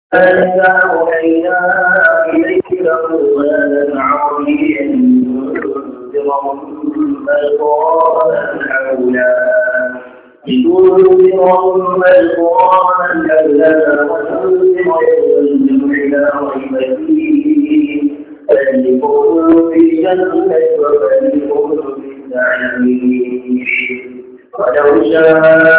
إذا أوحينا إليك قرآنا عربيا لتنذر أم القرى حولا لتنذر أم القرى حولا وتنذر يوم الجمع لا ريب فيه فريق في الجنة وفريق في السعير ولو شاء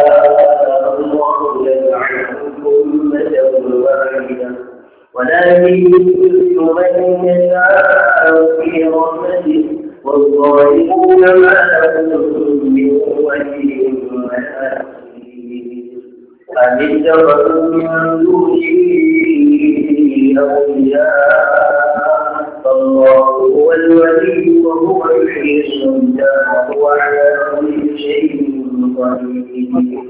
الله لجعلكم أمة واحدة ولكن من يشاء في رحمته والظالمون ما لهم من ولي ولا نصير أم اتخذوا من دونه أولياء فالله هو الولي وهو يحيي الموتى وهو على كل شيء قدير.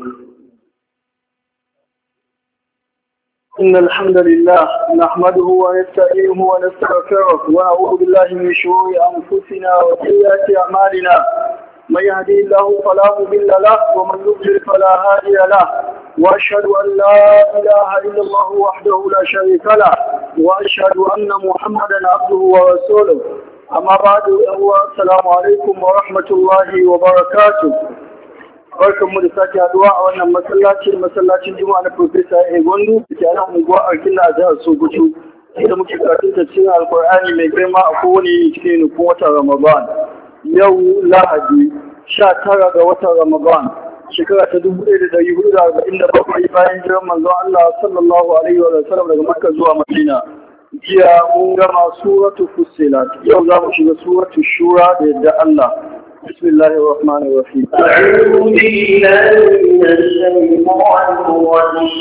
إن الحمد لله نحمده ونستعينه ونستغفره ونعوذ بالله من شرور أنفسنا وسيئات أعمالنا من يهدي الله فلا مضل له ومن يضلل فلا هادي له وأشهد أن لا إله إلا الله وحده لا شريك له وأشهد أن محمدا عبده ورسوله أما بعد السلام عليكم ورحمة الله وبركاته. Barkanmu da sake haduwa a wannan masallacin Juma'a na Profesa Egondu da ke nan unguwar Arkilla a jihar Sokoto. Inda muke karatun tafsirin Alkur'ani mai girma a kowane cikin nufin watan Ramadan. Yau Lahadi 19 ga watan Ramadan shekara ta 1447 bayan jiran manzon Allah sallallahu alaihi wa sallam daga Makka zuwa Madina. Jiya mun gama suratu Fussilat. Yau za mu shiga suratu Shura da yadda Allah. بسم الله الرحمن الرحيم. أعوذ بالله من الشيطان الرجيم.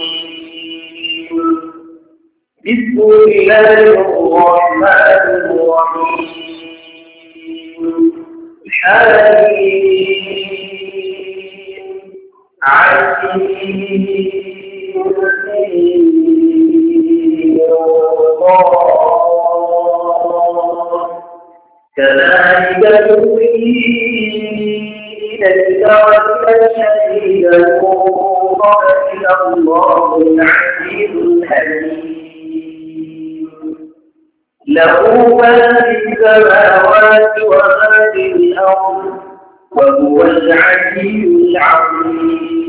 بسم الله الرحمن الرحيم. كذلك نوحي إليك وإلى شهيدا قبل الله العزيز الحكيم له ما في السماوات وما في الأرض وهو العلي العظيم.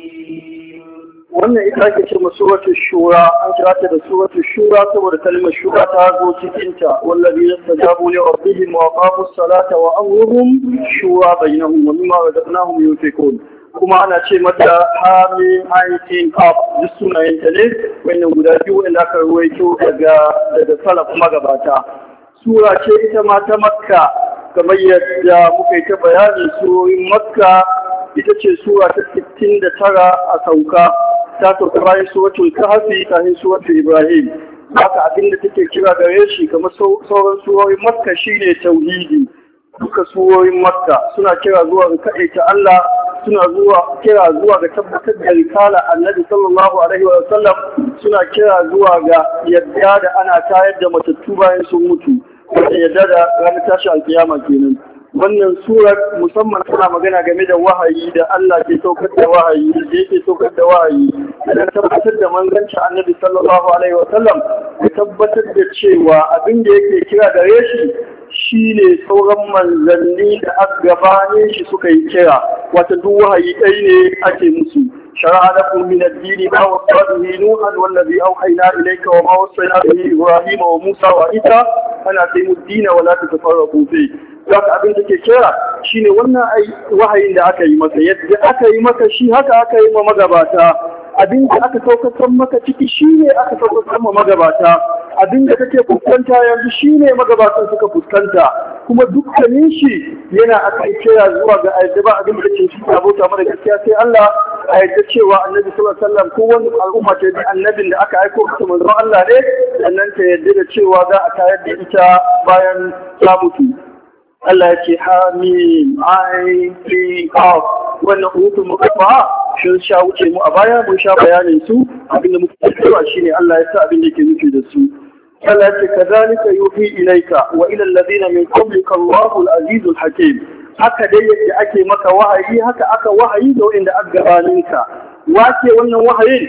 wannan ita ake ce suratul shura an kira ta da suratul shura saboda kalmar shura ta zo cikin ta wallazi yastajabu li rabbihim wa aqamus salata wa amruhum shura bainahum wa mimma razaqnahum yunfiqun kuma ana ce mata hamim ayin qaf duk sunayen ta ne wannan guda biyu wanda aka ruwaito daga salaf magabata. Sura ce ita ma ta Makka kamar yadda muka yi ta bayani surorin Makka ita ce sura ta 69 a sauka ta sauka bayan suratul kahfi kafin suratul ibrahim. Haka abinda take kira gare shi kamar sauran surorin Makka shine tauhidi. Duka surorin Makka suna kira zuwa ga kaɗaita Allah, suna kira zuwa ga tabbatar da risala Annabi sallallahu alaihi wa sallam, suna kira zuwa ga yadda da ana tayar da matattu bayan sun mutu, wanda yadda da ranar tashi alkiyama kenan. Wannan surar musamman tana magana game da wahayi da Allah ke saukar da wahayi da yake saukar da wahayi da tabbatar da manzancin Annabi sallallahu alaihi wa sallam, da tabbatar da cewa abin da yake kira gare shi ne sauran manzanni da aka gabane shi suka yi kira, wata duk wahayi ɗaya ne ake musu. شرع لكم من الدين ما وصى به نوحا والذي أوحينا إليك وما وصينا به إبراهيم وموسى وعيسى أن أقيموا الدين ولا تتفرقوا فيه. Zaka abin da ke kira shine wannan wahayin da aka yi maka, yadda aka yi maka shi haka aka yi ma magabata. Abin da aka saukar maka ciki shine aka saukar ma magabata. Abin da kake fuskanta yanzu shine magabatan suka fuskanta. Kuma dukkanin shi yana aka kira zuwa ga ayyuka abin da ke cikin abota mara gaskiya sai Allah a yadda cewa Annabi sallallahu alaihi wasallam ko wani al'umma ta bi annabin da aka aiko ta manzon Allah ne, sannan ta yadda da cewa za a tayar da ita bayan ta mutu. Allah ya ce hamim ayin qaf wannan hukun mukaffa sun sha wuce mu a baya mun sha bayanin su abinda muke cewa shine Allah ya sa abin da yake nufi da su. Allah ya ce kadhalika yuhi ilayka wa ila alladhina min qablika Allahu al-azizul hakim. Haka dai yake ake maka wahayi haka aka wahayi da wanda aka gabaninka. Wace wannan wahayin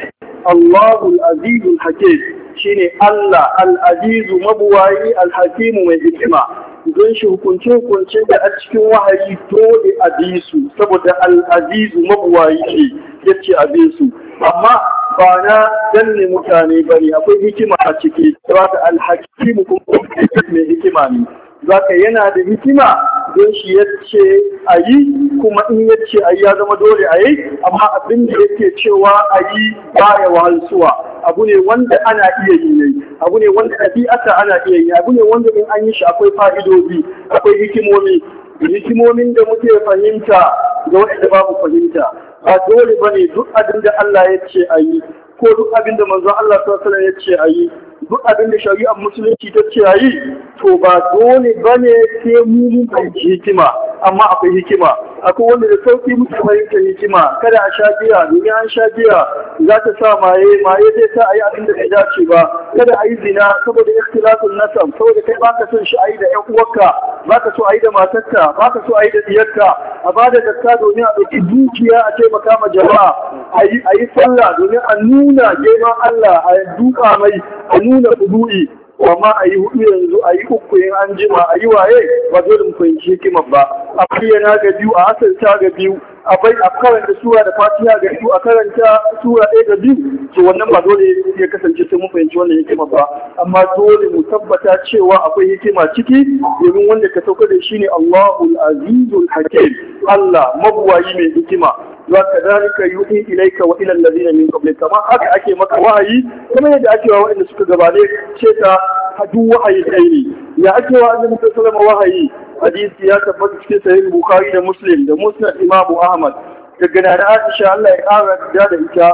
Allahul Azizul Hakim shine Allah al-Azizu mabuwayi al-Hakim mai hikima don shi hukunce da a cikin wahayi dole a bi su saboda al-Azizu mabuwayi ne yace a bi su amma ba na danne mutane bane akwai hikima a ciki saboda al-Hakim kuma mai hikima ne zaka yana da hikima don shi yace a yi kuma in yace a yi ya zama dole a yi amma abin da yake cewa a yi baya wahalsuwa abu ne wanda ana iya yi ne abu ne wanda ɗabi'ata ana iya yi abu ne wanda in an yi shi akwai fa'idodi akwai hikimomin da muke fahimta da wanda babu fahimta ba dole bane duk abin da Allah ya ce a yi ko duk abin da manzon Allah sallallahu alaihi wasallam ya ce a yi duk abin da shari'ar musulunci ta ce a yi to ba dole bane sai mu mun fahimci hikima amma akwai hikima akwai wanda da sauki muke fahimtar hikima kada a sha biya domin an sha biya za ta sa maye zai sa a yi abin da bai dace ba kada a yi zina saboda ikhtilafun nasab saboda kai baka son shi a yi da ƴan uwarka baka so a yi da matarka baka so a yi da diyarka a bada zakka domin a ɗauki dukiya a taimaka ma jama'a a yi sallah domin a nuna girman Allah a duka mai a nuna kudu'i amma a yi hudu yanzu a yi uku yin an jima a yi waye ba dole mu fahimci hikimar ba a bayyana ga biyu a asirta ga biyu a karanta sura da fatiha ga biyu a karanta sura ɗaya ga biyu to wannan ba dole ya kasance sai mu fahimci wannan hikima ba amma dole mu tabbata cewa akwai hikima ciki domin wanda ka sauka da shi ne Allahul Azizul Hakim Allah mabuwayi mai hikima wa kadhalika yuhi ilayka wa ila alladhina min qablika kama haka ake maka wahayi kuma yadda ake wa waɗanda suka gabane ce ta hadu wahayi kai ne ya ake wa annabi sallallahu alaihi wahayi hadisi ya tabbata cikin sahih Bukhari da Muslim da Musnad Imam Ahmad daga nan Aisha Allah ya kara da ita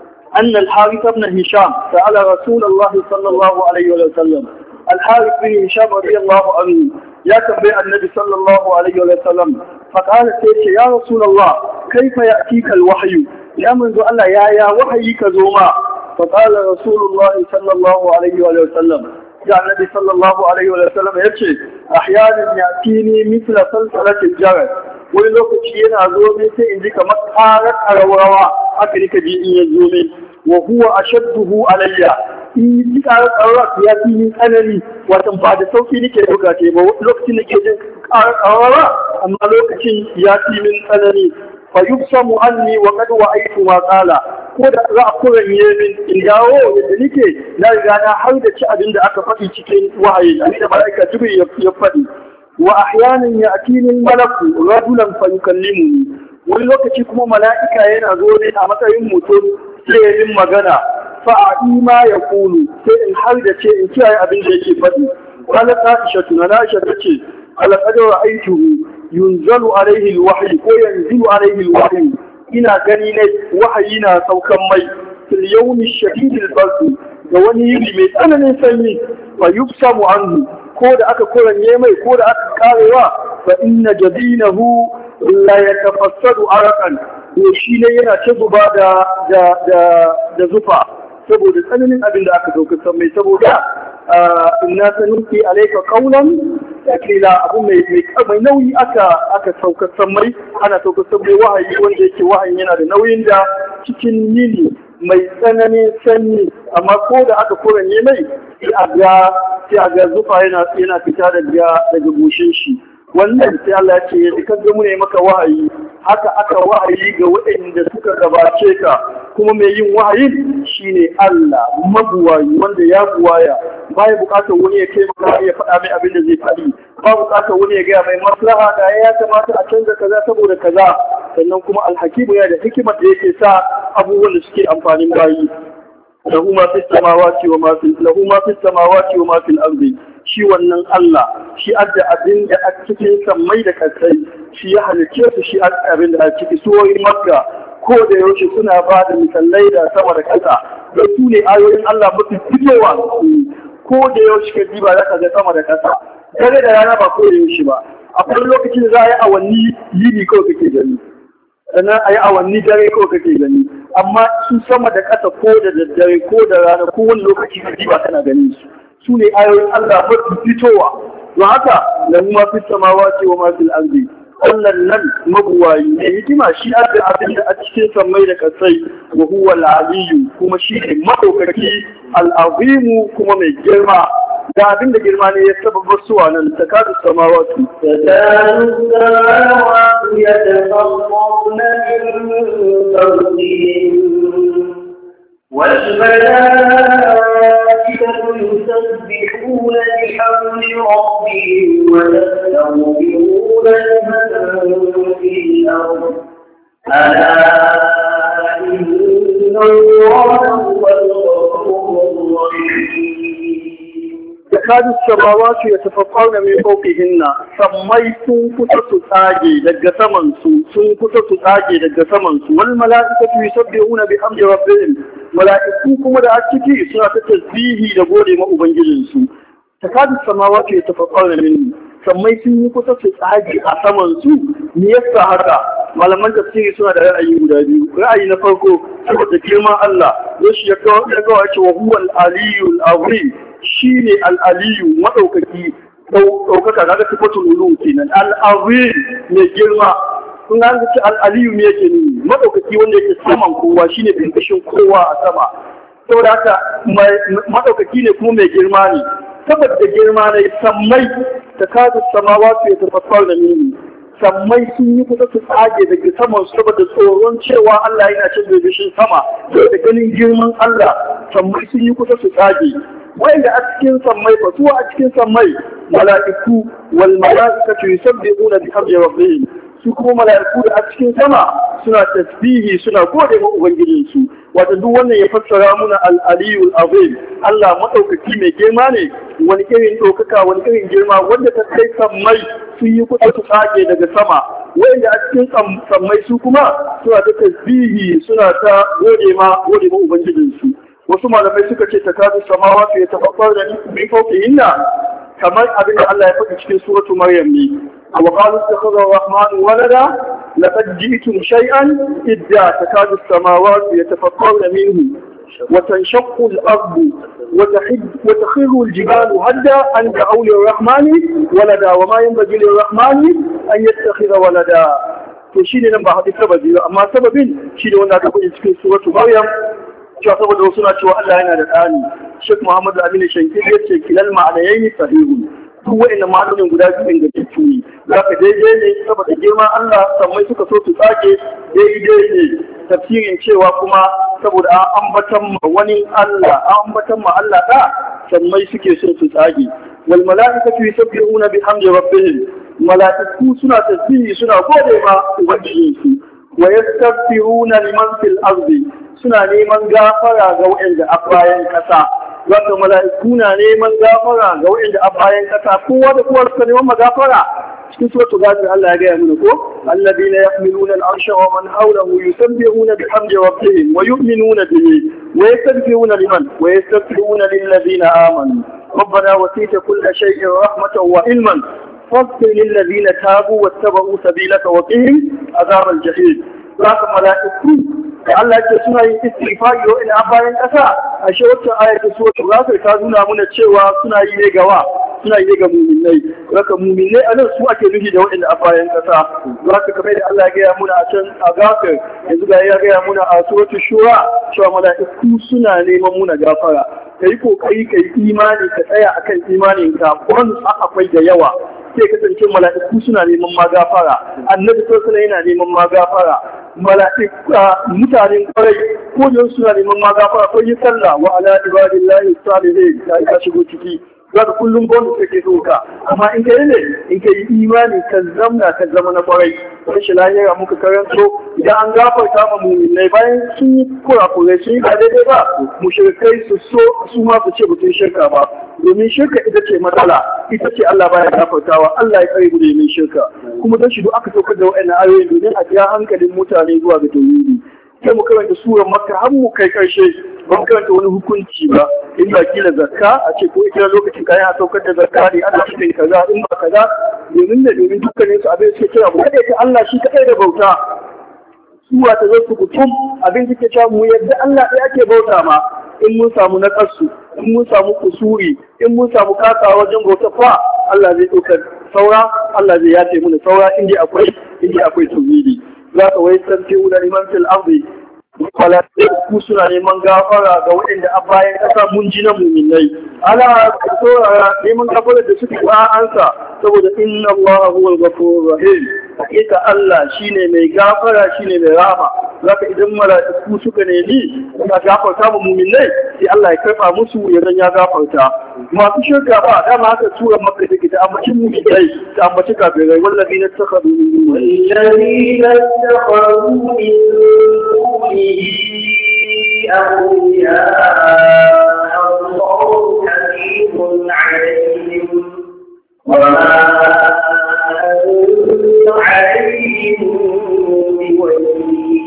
أن الحارث بن هشام سأل رسول الله صلى الله عليه وسلم الحارث بن هشام رضي الله عنه يا تنبيه النبي صلى الله عليه وسلم فقال سيدي يا رسول الله كيف يأتيك الوحي يا منذ الله يا وحي كزوما فقال رسول الله صلى الله عليه وسلم يا النبي صلى الله عليه وسلم يبشي أحيانا يأتيني مثل سلسلة الجرس wani lokaci yana zo min sai in ji kamar karar arawa haka nika ji in ya zo min wa huwa ashadduhu alayya in ji karar arawa ya fi min tsanani watan ba da sauki nake dauka ce ba lokacin nake jin karar arawa amma lokacin ya fi min tsanani fa yubsamu anni wa qad wa'aytu ma qala ko da za a kuranye min in dawo yadda nake na riga na har da ci abin da aka faɗi cikin wahayi da malaika jibril ya faɗi wa ahyanan ya'tini al-malaku rajulan fa yukallimuni wani lokaci kuma mala'ika yana zo ne a matsayin mutum sai yin magana fa ma yaqulu sai in har da ce in kiyaye abin da yake faɗi qala Aisha tunana Aisha tace ala qad ra'aytuhu yunzalu alayhi al-wahyi ko yanzilu alayhi al-wahyi ina gani ne wahayi na saukan mai fil yawmi shadid al-barq da wani yini mai tsananin sanyi fa yubsamu anhu ko da aka kuranye mai ko da aka karewa fa inna jabinahu la yatafassadu araqan to shi ne yana ta zuba da zufa saboda tsananin abin da aka daukar mai saboda inna sanuki alayka qawlan takila abu mai nauyi aka saukar mai ana saukar mai wahayi wanda yake wahayin yana da nauyin da cikin yini mai tsananin sanyi amma ko da aka kuranye mai sai a ga zufa yana fita daga goshin shi wannan sai Allah ya ce ya kaga mu ne maka wahayi haka aka wahayi ga waɗanda suka gabace ka kuma mai yin wahayin shine Allah mabuwayi wanda ya buwaya baya bukatar wani ya kai maka ya faɗa mai abin da zai faɗi ba bukatar wani ya gaya mai maslaha da ya kamata a canza kaza saboda kaza sannan kuma alhakimu ya da hikimar da yake sa abubuwan da suke amfanin bayi lahu ma fis samawati wa ma fil ardi shi wannan Allah shi adda abin da a cikin sammai da kasai shi ya halicce su shi abin da a ciki suwoyin Makka ko da yaushe suna ba da misalai da sama da kasa da su ne ayoyin Allah mafi fitowa ko da yaushe ka diba za ka ga sama da kasa dare da rana ba ko da yaushe ba akwai lokacin da za a yi awanni yini kawai kake gani sannan a yi awanni dare kawai kake gani amma su sama da ƙasa ko da daddare ko da rana ko wani lokaci ka diba kana ganin su ne ayoyin Allah mafi fitowa don haka lahu ma fis samawati wa ma fil ardi Allah nan mabuwayi ne hikima shi aka abin da a cikin sammai da kasai wa huwa al-aliyyu kuma shi ne madaukaki al-azimu kuma mai girma da abin da girma ne ya sababa suwa nan takadu samawati yatafaqqarna min fawqihim والملائكة يسبحون بحمد ربهم ويستغفرون لمن في الأرض ألا إن الله هو الغفور الرحيم تكاد السماوات يتفطرن من فوقهن سمي sun kusa su tsage daga saman su wal mala'ikatu yusabbihuna bihamdi rabbihim mala'iku kuma da a ciki suna ta tasbihi da gode ma ubangijinsu takadu samawati yatafaqqarna min sammai sun yi kusa su tsage a saman su me yasa haka malaman tafsiri suna da ra'ayi guda biyu ra'ayi na farko saboda girman Allah yashi ya kawo cewa huwal aliyul azim shine al-aliyu madaukaki daukaka kaga sifatul ulu kenan al-azim mai girma kun ga al-aliyu me yake ni madaukaki wanda yake saman kowa shine binkishin kowa a sama saboda haka madaukaki ne kuma mai girma ne saboda girma ne sammai takadu samawati yatafassarna minhu sammai sun yi kusa su tsage daga saman saboda tsoron cewa Allah yana cin bibishin sama da ganin girman Allah sammai sun yi kusa su tsage wanda a cikin sammai fa su a cikin sammai mala'iku wal mala'ikatu yusabbihuna bihamdi rabbihim su kuma mala'iku da a cikin sama suna tasbihi suna gode ma ubangijinsu wato duk wannan ya fassara muna al-aliyul azim Allah madaukaki mai girma ne wani irin ɗaukaka wani irin girma wanda ta kai sammai sun yi kusa su tsage daga sama wanda a cikin sammai su kuma suna ta tasbihi suna ta gode ma ubangijinsu wasu malamai suka ce takadu samawati yatafaqqarna min fawqihinna kamar abin da Allah ya faɗi cikin suratu Maryam ne wa qalu ittakhadha ar-rahmanu walada laqad ji'tum shay'an idda takadu as-samawati yatafaqqarna minhu wa tanshaqqu al-ardu wa takhiru al-jibalu hadda an da'u lir-rahmani walada wa ma yanbaghi lir-rahmani an yattakhidha walada to shine nan ba hadisi sababi amma sababin shine wanda aka faɗi cikin suratu Maryam cewa saboda wasu na cewa Allah yana da tsani Sheikh Muhammad Aminu Shankiri ya ce kilal ma'anayayi sahihun duk wa'annan ma'anonin guda biyu ingantattu ne zaka daidai ne saboda girman Allah sammai suka so su tsage daidai ne tafsirin cewa kuma saboda an ambatan ma wani Allah an ambatan ma Allah da sammai suke so su tsage wal mala'ikatu yusabbihuna bihamdi rabbihim mala'iku suna tasbihi suna gode ma ubangijinsu wa yastaghfiruna liman fil ardi suna neman gafara ga waɗanda a bayan ƙasa. Wato mala'iku na neman gafara ga waɗanda a bayan ƙasa. Kowa da kowa suka neman magafara. Cikin suratul Ghafir Allah ya gaya mana ko alladhina yahmiluna al-arsha wa man hawlahu yusabbihuna bihamdi rabbihim wa yu'minuna bihi wa yastaghfiruna liman wa yastaghfiruna lil-ladhina amanu. ربنا وسعت كل شيء رحمة وعلما فاغفر للذين تابوا واتبعوا سبيلك وقهم عذاب الجحيم. Zaka mala'iku da Allah ke suna yin istighfari wa ina bayan ƙasa a shi wacce ayatu suratul ghafir ta nuna mana cewa suna yi ne suna yi ne ga mu'minai zaka mu'minai anan su ake nufi da wa'inda a bayan ƙasa zaka kamar da Allah ya gaya muna a can a ghafir yanzu ga ya gaya muna a suratul shura cewa mala'iku suna neman muna gafara kai kokari kai imani ka tsaya akan imaninka wannan akwai da yawa sai kasance mala'iku suna neman magafara annabi sallallahu alaihi yana neman magafara mutanen kwarai ko da suna neman magafara ko yi sallah wa ala ibadillahi salihin ka shigo ciki za ka kullum bonus kake so ka amma in kai ne in kai imani ka zama na kwarai rashin lahira muka karanto idan an gafarta ma mu'minai bayan sun yi kurakurai sun yi ba daidai ba mushrikai su ma su ce batun shirka ba domin shirka ita ce matsala ita ce Allah baya gafartawa Allah ya kare mu da yin shirka kuma don shi duk aka saukar da wa'annan ayoyi domin a ja hankalin mutane zuwa ga tauhidi sai mu karanta surar makka har mu kai karshe ba mu karanta wani hukunci ba in ba kila zakka a ce ko ita lokacin kayan a saukar da zakka ne ana cikin kaza in ba kaza domin dukkanin su abin suke kira mu kada ta Allah shi kadai da bauta suwa ta zo su kutum abin suke cewa mu yadda Allah ɗaya ake bauta ma in mun samu naƙasu in mun samu kusuri in mun samu kasa wajen bauta fa Allah zai ɗaukar saura Allah zai yafe mana saura inda akwai tauhidi za ka wai san fi wula liman fil ardi wala ku suna neman gafara ga waɗanda a bayan ƙasa mun ji na muminai ala saurara neman gafara da suke ba ansa saboda inna Allah huwal ghafurur rahim hakika Allah shine mai gafara shine mai rahama zaka idan mala'iku suka nemi ka gafarta mu muminai sai Allah ya karba musu ya ya gafarta masu shirka ba dama haka tura maka take ta ambacin muminai ta ambaci kafirai wallazina takhadu min أولياء الله حفيظ عليهم وما أنت عليهم بوكيل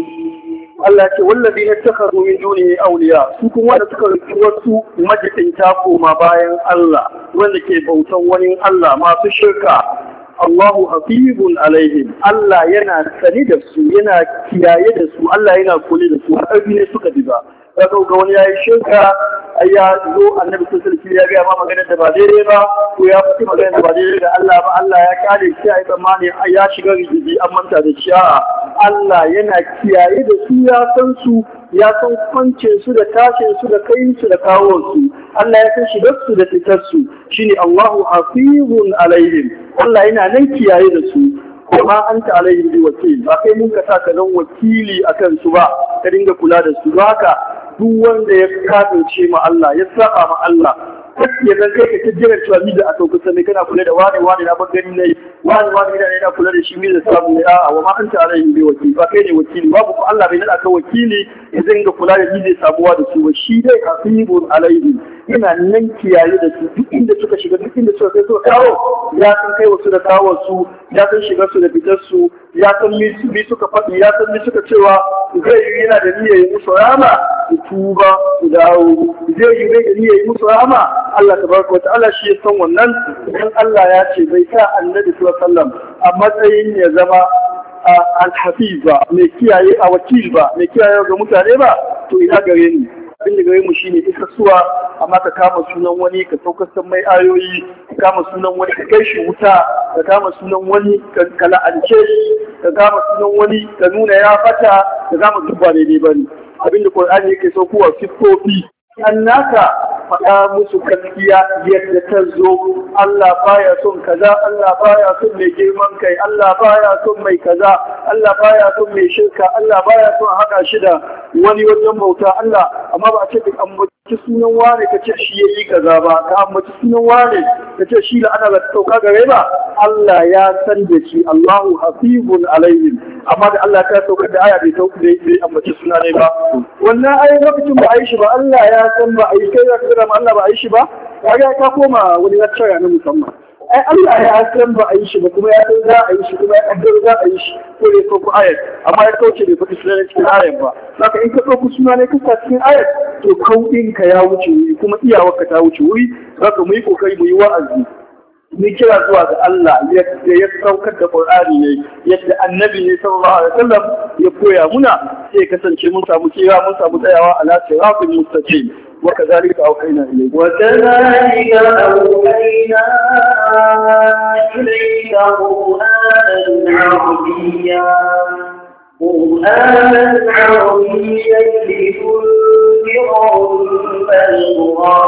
Allah ce wallazi na takaru min dunihi awliya su kuma wanda suka rubuta wasu majibinta koma bayan Allah wanda ke bautan wani Allah masu shirka Allahu hafizun alaihim Allah yana sani da su yana kiyaye da su Allah yana kula da su har ne suka diba kaga ga wani yayi shirka ya zo annabi sallallahu alaihi wasallam ya ga ma magana da ba daidai ba ko ya fi magana da ba daidai da Allah ba Allah ya kare shi ai tsammani ya shiga rijibi an manta da shi Allah yana kiyaye da su ya san kwancin su da tashin su da kayin su da kawon su Allah ya san shigar su da fitar su shine Allahu hafizun alaihim Allah yana nan kiyaye da su kuma anta alaihim bi wakil ba kai mun ka sa ka zan wakili akan su ba ka dinga kula da su ba haka duk wanda ya kafirce ma Allah ya saba ma Allah ya zan kai ka ta jira cewa mi da aka kusa ne kana kula da wani na bagani ne wani ina kula da shi mi da sabu ne a wa ma anta alaihim bi wakil ba kai ne wakili babu ko Allah bai nada ka wakili ya dinga kula da mi da sabuwa da su ba shi dai hafizun alaihim yana nan kiyaye da su duk inda suka shiga duk inda suka kai suka kawo ya san kai wasu da kawo su ya san shigar su da fitar su ya san mi suka faɗi ya san mi suka cewa zai yi yana da niyyar yi musu rama su tuba su dawo zai yi bai da niyyar yi musu rama Allah tabaraka wata'ala shi ya san wannan idan Allah ya ce bai sa annabi sallallahu alaihi wasallam a matsayin ya zama al-hafiz ba mai kiyaye a wakil ba mai kiyaye ga mutane ba to ina gare ni abin da gare mu shine isa suwa amma ka kama sunan wani ka saukar mai ayoyi ka kama sunan wani ka kai shi wuta ka kama sunan wani ka la'ance shi ka kama sunan wani ka nuna ya fata ka kama duk ba daidai bane abin da Qur'ani yake saukowa siffofi annaka faɗa musu gaskiya yadda ta zo Allah baya son kaza Allah baya son mai girman kai Allah baya son mai kaza Allah baya son mai shirka Allah baya son haɗa shi da wani wajen bauta Allah amma ba a ce ka ambaci sunan wane ka ce shi yayi kaza ba ka ambaci sunan wane ka ce shi la'ana ba ta sauka gare ba Allah ya san da shi Allahu hafizun alaihim amma da Allah ta saukar da aya bai ambaci suna ne ba wannan ayi lokacin ba a yi shi ba Allah ya san ba a yi kai da Allah ba a yi shi ba kaga ka koma wani lecture na musamman ai Allah ya san ba a yi shi ba kuma ya san za a yi shi kuma ya kaddara za a yi shi ko ne ko ayat amma ya kauce bai faɗi sunan cikin ayat ba saka in ka ɗauki suna ne kasa cikin ayat to kauɗin ka ya wuce wuri kuma iyawarka ta wuce wuri saka mu yi kokari mu yi wa'azi mu kira zuwa ga Allah yadda ya saukar da Qur'ani ne yadda Annabi ne sallallahu alaihi wasallam ya koya muna sai kasance mun samu kira mun samu tsayawa ala siratul mustaqim وكذلك أوحينا إليك قرآنا عربيا لتنذر أم القرى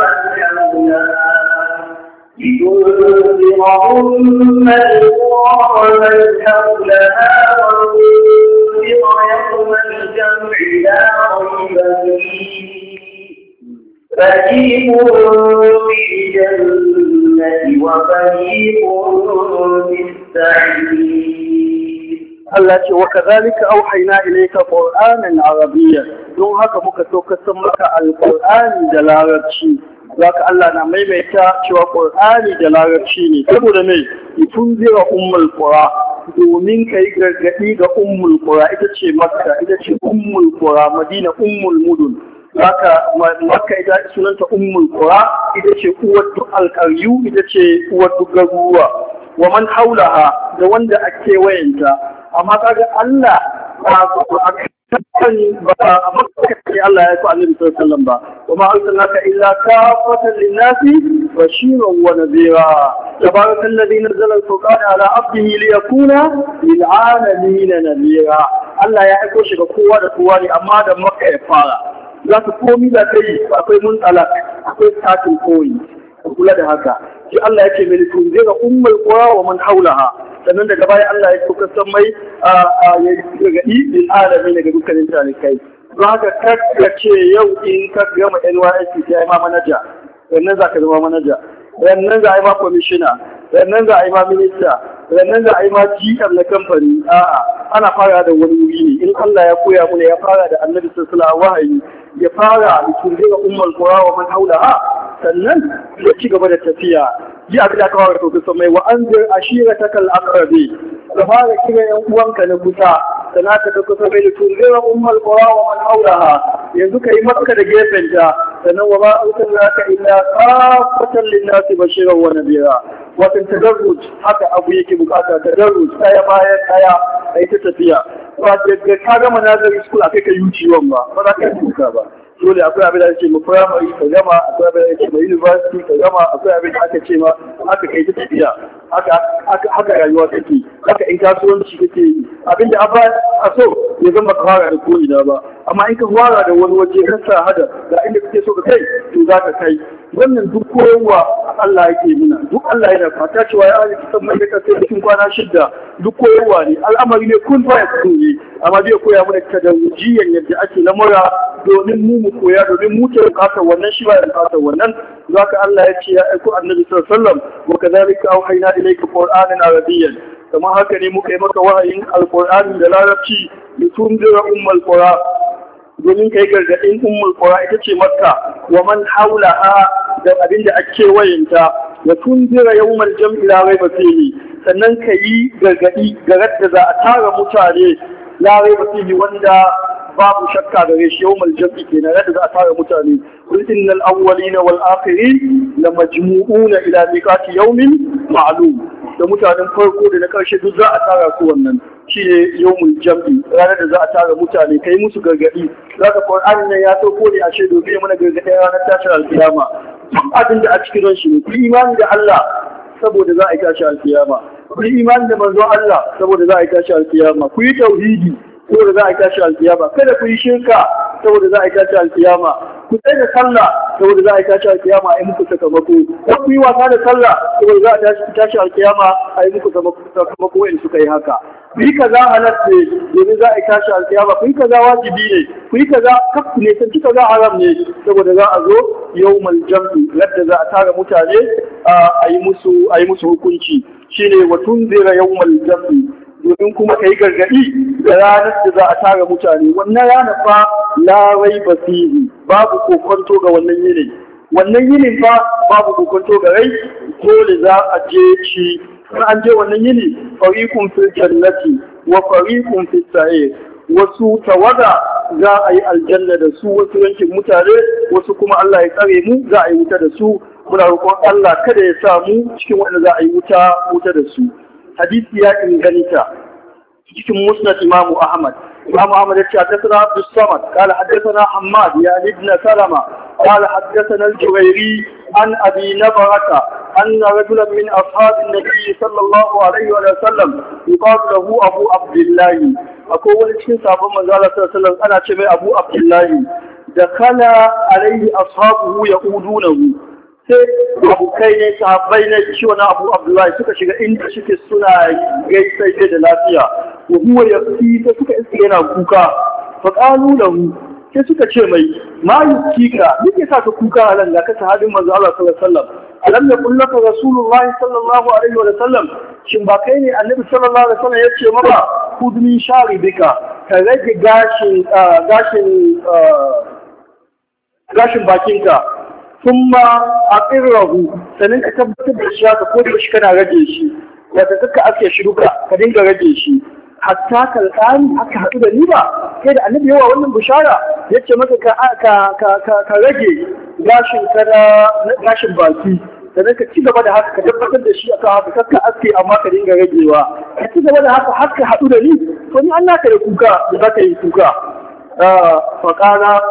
ومن حولها وتنذر يوم الجمع لا ريب فيه فريق في الجنة وفريق في السعير Allah ce wa kazalika auhayna ilayka qur'anan arabiyyan don haka muka saukar maka alqur'ani da larabci zaka Allah na maimaita cewa qur'ani da larabci ne saboda me tunzira ummul qura domin kai gargadi ga ummul qura ita ce makka ita ce ummul qura madina ummul mudun haka makka ita sunanta ummul qura ita ce uwar duk alqaryu ita ce uwar duk garuruwa wa man haulaha da wanda ake wayanta amma kaga Allah ba su aka kan ba a makka ne Allah ya ku annabi sallallahu alaihi wasallam ba wa ma arsalnaka illa kafatan lin-nasi bashiran wa nadhira tabaraka alladhi nazzala al-furqana ala 'abdihi liyakuna lil-'alamin nadhira Allah ya aiko shi ga kowa da kowa ne amma da makka ya fara za ka komi da kai akwai muntalaq akwai starting point kula da haka shi Allah yake mai tunzira ummul qura wa man haulaha sannan daga baya Allah ya kuka san mai ya gadi lil alamin daga dukkanin talikai don haka ka ce yau in ka gama NYSC sai ma manager wannan za ka zama manager wannan za a yi ma commissioner wannan za a yi ma minister wannan za a yi ma GM na kamfani a'a ana fara da wani wuri ne in Allah ya koya mana ya fara da Annabi sallallahu alaihi wahayi ya fara da tunzira ummul qura wa man haulaha sannan ya ci gaba da tafiya ji abin da aka fara to kusa mai wa anzir ashiratakal aqrabi ka fara kira yan uwanka na kusa sana ta da kusa mai tunzira ummul qura wa man haulaha yanzu kai makka da gefen ta sannan wa ma arsalnaka illa kafatan lin-nasi bashiran wa nadhira wato tadarruj haka abu yake bukata tadarruj daya bayan daya ai ta tafiya ba da ka gama nazari school akai ka yuci wan ba ba za ka yi ba dole akwai abin da ake ma primary ka gama akwai abin da ake ma university ka gama akwai abin da aka ce ma haka kai ta tafiya haka rayuwa take haka in kasuwanci kake yi abin da a so ya zama ka fara da ko'ina ba amma in ka fara da wani waje ka sa hada ga inda kake so ka kai to za ka kai wannan duk koyarwa Allah yake nuna duk Allah yana fata cewa ya aji san mai ka sai cikin kwana 6 duk koyarwa ne al'amari ne kun fa ya koyi amma bai koya mana tadawujiyan yadda ake lamura domin mu koya domin mu ke bukatar wannan shi ba ya bukatar wannan zaka Allah ya ce ya aiko annabi sallallahu alaihi wasallam wa kadhalika auhayna ilayka qur'anan arabiyyan kamar haka ne muka yi maka wahayin alqur'ani da larabci litunzira ummul qura domin kai gargadin ummul qura ita ce makka wa man haulaha da abin da ake wayinta wa tunzira yawmal jam'i la rayba fihi sannan kai gargadi ga da za a tara mutane la rayba fihi wanda babu shakka gare shi yawmal jam'i kenan da za a tara mutane kul innal awwalina wal akhirin la majmu'una ila miqati yawmin ma'lum da mutanen farko da na karshe duk za a tara su wannan shi ne yawmul jam'i ranar da za a tara mutane kai musu gargadi zaka Qur'ani ne ya sauko ne a ce domin mana gargadi ranar tashin alkiyama duk abin da a cikin ran shi ne ku imani da Allah saboda za a yi tashi alkiyama ku imani da manzon Allah saboda za a yi tashi alkiyama ku yi tauhidi saboda za a yi tashi alkiyama kada ku yi shirka saboda za a yi tashi alkiyama ku tsaye da sallah saboda za a yi tashi alkiyama a yi muku sakamako ko ku yi wasa da sallah saboda za a tashi alkiyama a yi muku sakamako in suka yi haka ku yi kaza halatta domin za a yi tashi alkiyama ku yi kaza wajibi ne ku yi kaza kafu ne sanci kaza haram ne saboda za a zo yawmal jam'i yadda za a tara mutane a yi musu hukunci shine wa tunzira yawmal jam'i domin kuma ka yi gargaɗi da ranar da za a tara mutane wannan ranar fa larai basiri babu kokonto ga wannan yinin fa babu kokonto ga rai dole za a je shi in an je wannan yini fariqun fil jannati wa fariqun fis sa'ir wasu tawaga za a yi aljanna da su wasu yankin mutane wasu kuma Allah ya tsare mu za a yi wuta da su muna roƙon Allah kada ya sa mu cikin wanda za a yi wuta da su hadisi ya inganta cikin musnad Imam Ahmad ya ce haddathana Abdus Samad qala haddathana Hammad ya ibn Salama qala haddathana al-Juwayri an Abi Nabarata anna rajulan min ashabin nabiy sallallahu alaihi wa sallam yuqalu lahu Abu Abdullah akwai wani cikin sabon manzo Allah sallallahu alaihi wa sallam ana ce mai Abu Abdullah da kala alaihi ashabuhu yaqudunahu sai abokai ne sahabbai ne shi wani Abu Abdullahi suka shiga inda suke suna gaisai da lafiya wa huwa yafi ta suka iske yana kuka fa qalu lahu sai suka ce mai ma yukika yake sa ka kuka a nan ga ka sahabin manzo Allah sallallahu alaihi wasallam alam yakul laka rasulullahi sallallahu alaihi wasallam shin ba kai ne annabi sallallahu alaihi wasallam yace maka kudni sharibika ka rage gashin bakinka kuma a tsirrahu sannan ka tabbatar da shi haka ko da shi kana rage shi wata duka ake shi duka ka dinga rage shi hatta kalqani aka haɗu da ni ba kai da annabi yawa wannan bishara yace maka ka rage gashin baki sannan ka ci gaba da haka ka tabbatar da shi aka haka kakka aske amma ka dinga ragewa ka ci gaba da haka har ka haɗu da ni to ni Allah ka da kuka da zaka yi kuka فقال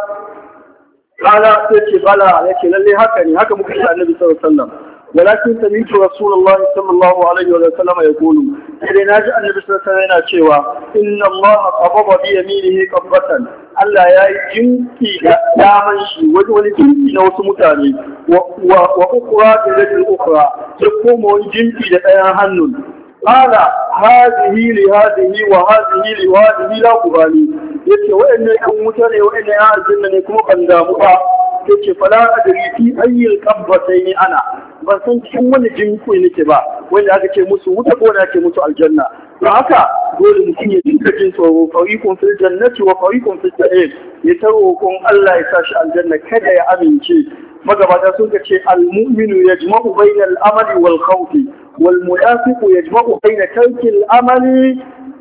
yace bala yace lalle haka ne haka muka yi annabi sallallahu alaihi wasallam walakin sami'tu rasulullahi sallallahu alaihi wasallam yaqulu idan naji annabi sallallahu alaihi wasallam yana cewa inna allaha qabada bi yaminihi qabatan Allah ya yi jinki da daman shi wani jinki na wasu mutane wa ukra da rajul ukra ya koma wani jinki da ɗayan hannun qala hadhihi li hadhihi wa hadhihi li hadhihi la qubali yace wa'annan ɗan wuta ne wa'annan ya aljanna ne kuma ban damu ba yace fala adri fi ayyil qabbatayn ana ban san cikin wani jinko nake ba wanda aka ce musu wuta ko da ake musu aljanna don haka dole mutum ya dinka jin tsoro fariqun fil jannati wa fariqun fis sa'ir ya taro kun Allah ya sa shi aljanna kada ya amince magabata sun ce al-mu'minu yajma'u bainal amali wal khawfi wal munafiqu yajma'u baina tarki al-amali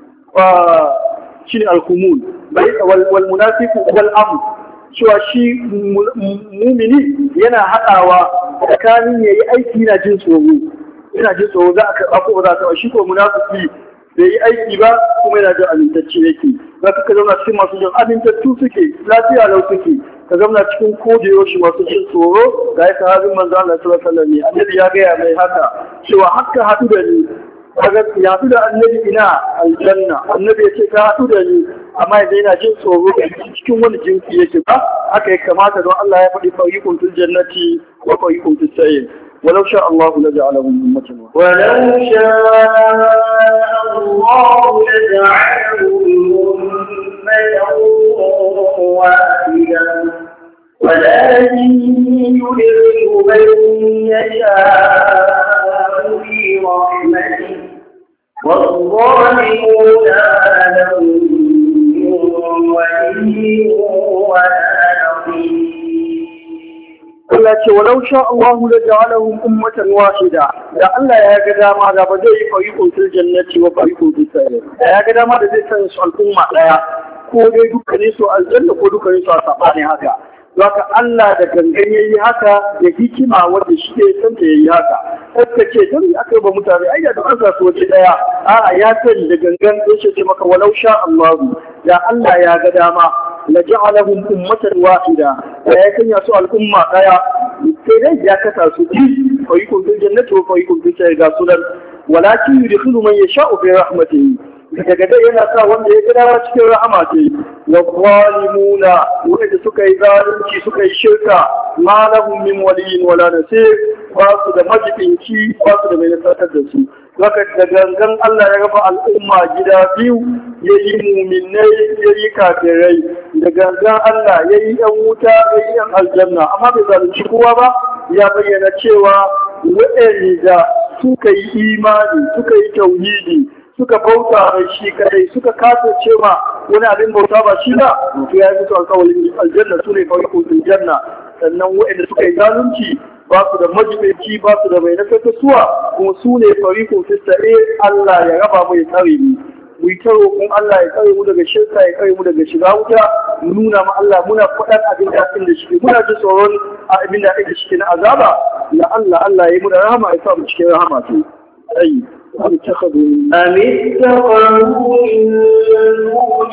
shine al-khumul wal munafiqu wal amr cewa shi mumini yana haɗawa tsakanin yayi aiki na jin tsoro za a karɓa ko ba za a karɓa shi ko munafiki bai yi aiki ba kuma yana jin amintacce yake za ka zauna cikin masu jin amintattu suke lafiya lau suke ka zauna cikin kodayoshi masu jin tsoro ga ya sahabin manzo Allah sallallahu alaihi wasallam annabi ya gaya mai haka cewa haka haɗu da ni kaga ya haɗu da annabi ina aljanna annabi ya ce ka haɗu da ni amma yanzu yana jin tsoro cikin wani jinsi yake ba haka ya kamata don Allah ya faɗi fariqun fil jannati wa fariqun fis sa'ir ولو شاء الله لجعلهم أمة واحدة ولو شاء الله لجعلهم أمة واحدة ولكن يدخل من يشاء في رحمته والظالمون لهم ولي ولا نصير. Allah ce walau sha Allahu la ja'alahum ummatan wahida da Allah ya ga dama da ba zai yi fariqun fil jannati wa fariqun fis sa'ir da ya ga dama da zai san su al'umma daya ko dai dukkanin su aljanna ko dukkanin su a sabani haka haka Allah da gangan yayi haka da hikima wanda shi ne san da yayi haka sai ce dan aka ba mutane ai da an sa su waje daya a'a ya sani da gangan sai ce maka walau sha Allahu da Allah ya ga dama la ja'alahum ummatan wahida da ya kanya su al'umma daya sai dai ya kasa su ji fa yakun fil jannati wa fa yakun fis sa'ir ga sunan walakin yudkhilu man yasha'u bi rahmatihi daga dai yana sa wanda ya gada cikin rahama ce wa zalimuna wanda suka yi zalunci suka yi shirka ma lahum min waliyyin wala nasir ba su da majibinci ba su da mai nasarar da su haka da gangan Allah ya raba al'umma gida biyu ya yi muminai ya yi kafirai da gangan Allah ya yi ‘yan wuta ya yi ‘yan aljanna amma bai zalunci kowa ba ya bayyana cewa waɗanda suka yi imani suka yi tauhidi suka bauta mai shi kadai suka kasa cewa wani abin bauta ba shi ba to ya yi musu alƙawarin aljanna su ne farko aljanna sannan waɗanda suka yi zalunci ba su da majibinci ba su da mai nasarta suwa kuma su ne farikun fista'e Allah ya raba mu ya tsare mu mu ta roƙon Allah ya tsare mu daga shirka ya tsare mu daga shiga wuta mu nuna ma Allah muna faɗan abin da da shi muna ji tsoron abin da ake shi na azaba ya Allah ya yi mu da rahama ya sa mu cikin rahama ce ai أم اتخذوا من دونه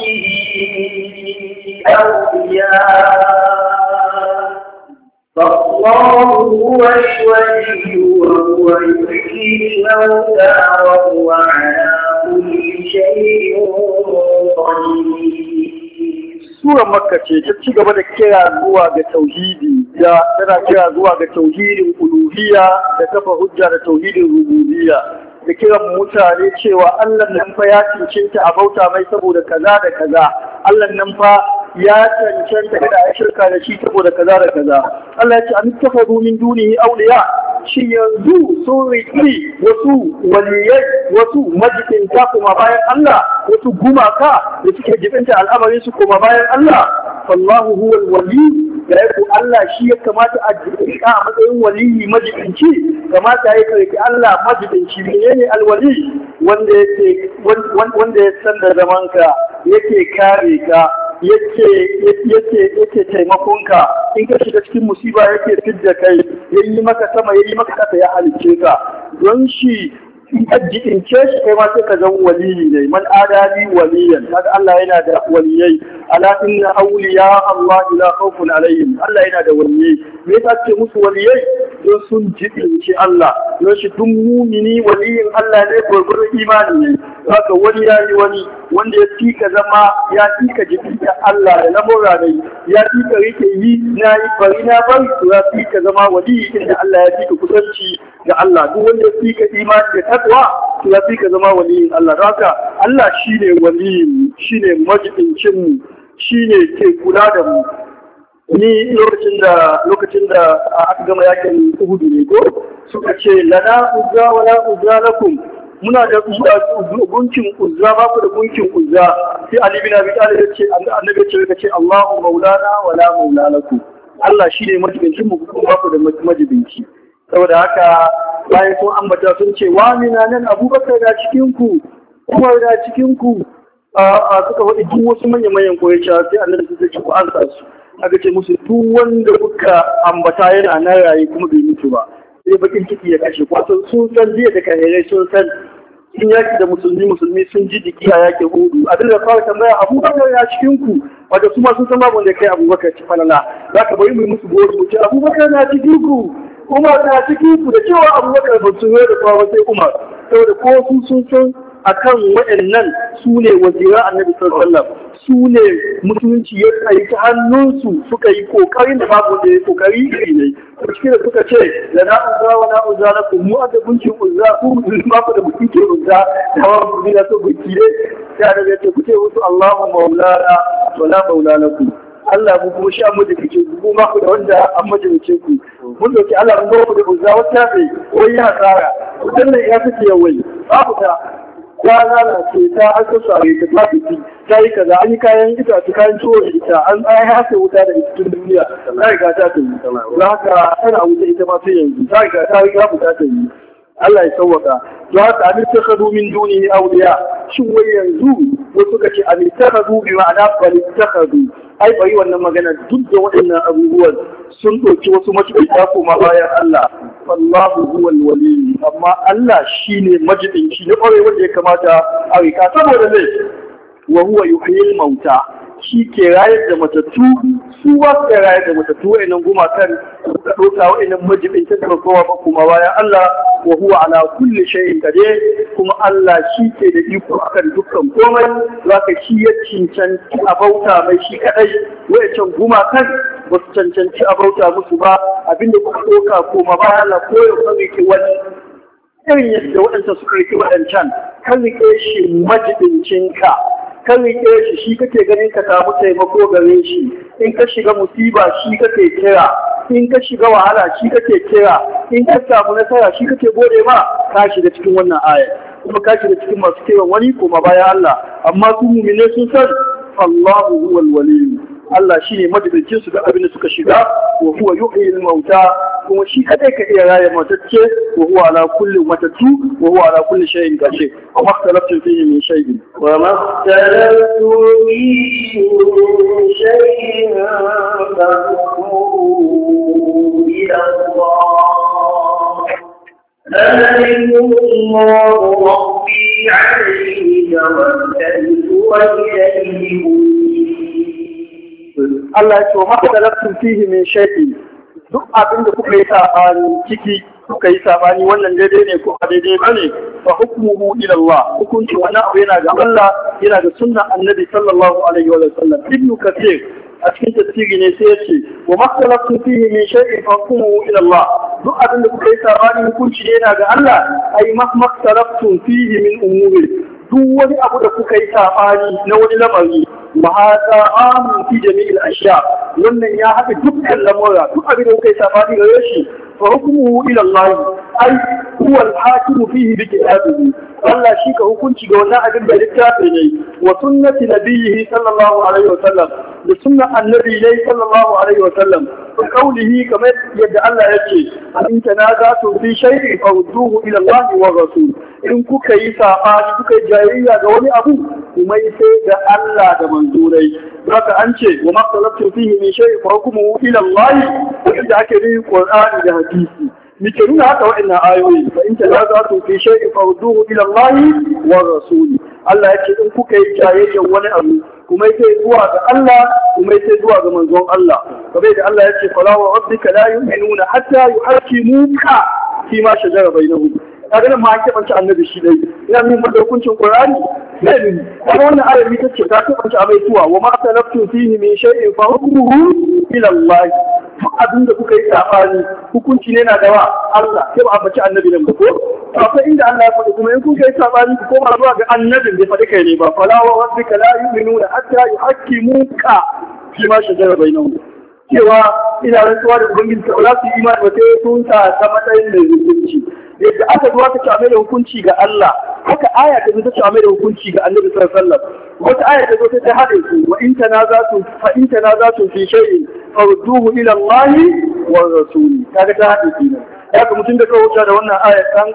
أولياء فالله هو الولي وهو يحيي الموتى وهو على كل شيء قدير. Surar Makka ce ta ci gaba da kira zuwa ga tauhidi da tana kira zuwa ga tauhidin uluhiyya da kafa hujja da tauhidin rububiyya da kiran mutane cewa Allah nan fa ya cancanta a bauta mai saboda kaza da kaza Allah nan fa ya cancanta kada a shirka da shi saboda kaza da kaza Allah ya ce an takhadu min dunihi awliya shi yanzu sun riƙi wasu waliyai wasu majibinta kuma bayan Allah wasu gumaka da suke jibinta al'amarin su kuma bayan Allah fallahu huwal wali da yake Allah shi ya kamata a jibinta a matsayin waliyi majibinci kamata ya karki Allah majibinci menene alwali wanda ya san da zamanka yake kare ka yake taimakonka in ka shiga cikin musiba yake fidda kai yayi maka sama yayi maka kasa ya halicce ka don shi in ka jibince shi kai ma sai ka zama waliyi ne man adali waliyan kaga Allah yana da waliyai ala inna awliya Allah la khawfun alaihim Allah yana da waliyai me yasa ce musu waliyai don sun jibince Allah don shi duk mumini waliyin Allah ne gurgurun imani ne haka wani ya yi wani wanda ya fika zama ya fika jibince Allah da lamura ne ya fika rike yi na yi bari na bari to ya fika zama waliyi inda Allah ya fika kusanci ga Allah duk wanda ya fika imani da takwa to ya fika zama waliyin Allah haka Allah shine waliyin shine majibincin mu shine ke kula da mu ni lokacin da aka gama yakin Uhud ne ko suka ce lana uzza wala uzza lakum muna da gunkin uzza ba ku da gunkin uzza sai Ali bin Abi Talib ya ce annabi ya ce Allahu maulana wala maula lakum Allah shine majibincin mu kuma ba ku da majibinci saboda haka bayan sun ambata sun ce wani na nan Abubakar da cikin ku Umar da cikin ku suka faɗi duk wasu manyan koyaci sai annabi sai ce ku ansa su aka ce musu duk wanda kuka ambata yana nan raye kuma bai mutu ba sai bakin ciki ya kashe kwato sun san jiya da kahirai sun san sun yaki da musulmi sun ji jiki a yakin hudu abin da fara tambaya Abubakar ya cikin ku wato su ma sun san babu da kai Abubakar ci falala za ka bari mu musu gori mu ce Abubakar na cikin ku Umar na cikin ku da cewa Abubakar ba su da kowa sai Umar saboda ko sun san akan waɗannan su ne wazira annabi sallallahu alaihi wasallam su ne musulunci ya tsaye ta hannunsu suka yi kokarin da babu da ya kokari iri ne to cikin da suka ce da na uzza wa na uzza na ku mu aka gunkin uzza ku ba ku da gunkin uzza da wa ku da so gunki ne sai da ya ce ku ce musu Allahu maulana wa la maula lakum Allah mu kuma sha mu da kike ku ma ku da wanda an majalice ku mun dauki Allah mun ba ku da uzza wata bai wai ya tsara wannan ya fice yawai babu ta ya lalace ta an sassare ta ta fiti ta yi kaza an yi kayan itace kayan ciwo da ita an hasa wuta da ita cikin duniya ta riga ta yi don haka tana wuta ita ma sai yanzu ta riga ta wuta ta yi Allah ya sauwaka don haka an takhadu min dunihi awliya shin wai yanzu wasu kace an takhadu bi ma'ana bal takhadu ai bari wannan magana duk da waɗannan abubuwan sun ɗauki wasu matuƙa koma bayan Allah wallahu huwal wali amma Allah shine majibinci na ƙwarai wanda ya kamata a rika saboda ne wa huwa yuhyil mauta shi ke rayar da matattu su ba su rayar da matattu wa'annan gumakan ka ɗauka wa'annan majibinci da kowa ba kuma bayan Allah wa huwa ala kulli shay'in qadir kuma Allah shi ke da iko akan dukkan komai zaka shi ya cancanci a bauta mai shi kadai wa'annan gumakan ba su cancanci a bauta musu ba abinda kuka ɗauka koma bayan Allah ko ya kan rike wani irin yadda waɗansa suka rike waɗancan kan rike shi majibincinka kan rike shi kake ganin ka samu taimako gare shi in ka shiga musiba shi kake kira in ka shiga wahala shi kake kira in ka samu nasara shi kake gode ma ka shiga cikin wannan aya kuma ka shiga cikin masu kiran wani koma bayan Allah amma su mu'mine sun san Allahu huwal wali Allah shine majibincin su da abin da suka shiga wa huwa yuhyil mauta kuma shi kadai ka iya raya matacce wa huwa ala kulli matatu wa huwa ala kulli shay'in qadir wa makhtalaftu fihi min shay'in wa makhtalaftu fihi min shay'in fahukmuhu ila Allah ذلكم الله ربي عليه توكلت وإليه Allah ya ce wa maka talafin fihi min shay'in duk abin da kuka yi sabani ciki kuka yi sabani wannan daidai ne ko ba daidai bane fa hukmuhu ila Allah hukunci wannan abu yana ga Allah yana ga sunnan Annabi sallallahu alaihi wa sallam Ibn Kathir a cikin tafsiri ne sai ya ce wa maka talafin fihi min shay'in fa hukmuhu ila Allah duk abin da kuka yi sabani hukunci ne yana ga Allah ai maktalaftum fihi min umuri duk wani abu da kuka yi sabani na wani lamari وهذا عام في جميع الأشياء wannan ya haɗa dukkan lamura duk abin da kuka yi sabani gare shi fa hukmuhu ila Allah ai huwa al-hakim fihi bi kitabihi Allah shi ka hukunci ga wannan abin da littafi ne wa sunnati nabiyhi sallallahu alaihi wa sallam da sunnan annabi ne sallallahu alaihi wa sallam da kaulihi kamar yadda Allah yake in tanazatu fi shay'in farudduhu ila Allah wa rasul in kuka yi sabani kuka yi jayayya ga wani abu kuma sai da Allah da manzurai haka an ce wa ma talabtu fihi min shay'in fa hukmuhu ila Allah inda ake yin Qur'ani da hadisi muke nuna haka waɗannan ayoyi fa in tanaza'tum fi shay'in farudduhu ila Allah wa rasuli Allah ya ce in kuka yi jayayya wani abu kuma yake zuwa ga Allah kuma yake zuwa ga manzon Allah kamar da Allah ya ce fala wa rabbika la yu'minuna hatta yuhaqqimuka fi ma shajara bainahum kaga nan ma ake bance annabi shi dai ina min da hukuncin Qur'ani sai kuma wannan ayar ta ce ta bance abai tuwa wa ma talaftu fihi min shay'in fa hukmuhu ila Allah abin da kuka yi sabani hukunci ne na gawa Allah sai ba a bace annabi nan ba ko akwai inda Allah ya faɗi kuma in kuka yi sabani ku koma zuwa ga annabin bai faɗi kai ne ba fala wa rabbika la yu'minuna hatta yuhaqqimuka fi ma shajara bainahum cewa ina rantsuwa da ubangiji ta za su yi imani ba sai sun ta matsayin mai hukunci yadda aka zuwa ta ce da hukunci ga Allah haka aya ta zo ta ce da hukunci ga Annabi sallallahu alaihi wasallam wata aya ta zo ta haɗe su wa in tanazatu fi shay'in farudduhu ila Allah wa rasuli kaga ta haɗe kenan haka mutum da kawo da wannan aya dan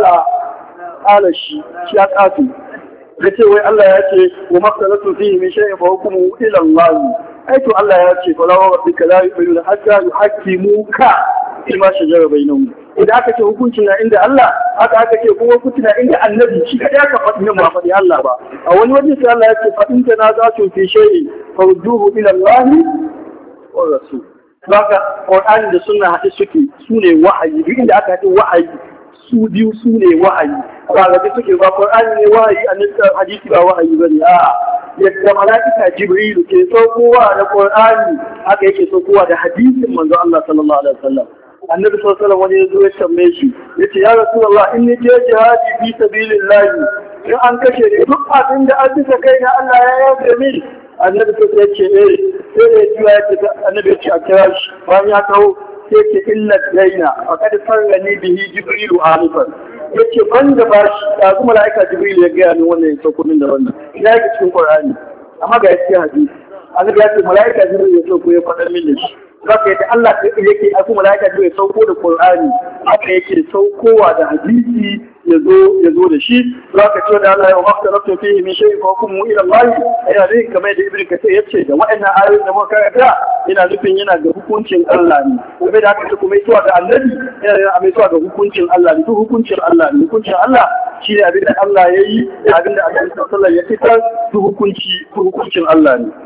kala shi ya kasu yace wai Allah ya ce wa masalatu fihi min shay'in fa hukmuhu ila Allah ai to Allah ya ce fala wa rabbika la yu'minuna hatta yuhaqqimuka fima shajara bainahum idan aka ce hukunci na inda Allah haka aka ce kuma hukunci na inda annabi shi kadai aka faɗi nan ba faɗi Allah ba a wani waje sai Allah ya ce fa in tanaza'tum fi shay'in farudduhu ila Allah wa rasul haka Qur'ani da sunna hadisi suke sune wahayi duk inda aka ce wahayi su biyu sune wahayi ba ga suke ba Qur'ani ne wahayi annabi hadisi ba wahayi bane a'a yadda mala'ika Jibril ke saukowa da Qur'ani haka yake saukowa da hadisin manzo Allah sallallahu alaihi wasallam annabi sallallahu alaihi wasallam wani yazo ya tambaye shi yace ya rasulullah inni je jihadi fi sabilillah in an kashe ni duk abin da an bisa kai na Allah ya yafe min annabi sai ya ce sai da jiwa ya ce annabi ya ce a kira shi bayan ya kawo sai ce illa daina faqad sarrani bihi jibrilu alifan yace banda bashi yanzu malaika jibril ya ga min wannan ya sauko min da wannan ya ga cikin qur'ani amma ga cikin hadisi annabi ya ce malaika jibril ya sauko ya faɗa min da shi zaka yadda Allah yake aku malaika jibril ya sauko da qur'ani haka yake saukowa da hadisi ya zo da shi zaka ce da Allah ya waqta rabtu fihi min shay'in fa hukmu ila Allah ina dai kamar da Ibn Kathir yace da waɗannan ayoyin da muka karanta ina nufin yana ga hukuncin Allah ne kuma da haka kuma zuwa ga annabi yana mai zuwa ga hukuncin Allah ne duk hukuncin Allah ne hukuncin Allah shine abin da Allah yayi da abin da Allah sallallahu alaihi wasallam ya fitar duk hukuncin Allah ne